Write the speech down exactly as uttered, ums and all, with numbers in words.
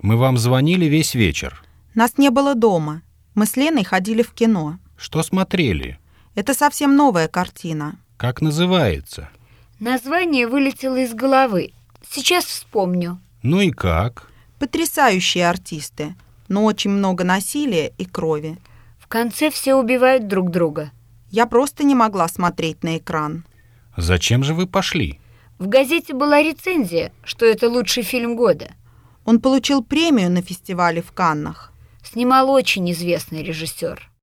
Мы вам звонили весь вечер. Нас не было дома. Мы с Леной ходили в кино. Что смотрели? Это совсем новая картина. Как называется? Название вылетело из головы. Сейчас вспомню. Ну и как? Потрясающие артисты, но очень много насилия и крови. В конце все убивают друг друга. Я просто не могла смотреть на экран. Зачем же вы пошли? В газете была рецензия, что это лучший фильм года. Он получил премию на фестивале в Каннах. Снимал очень известный режиссер.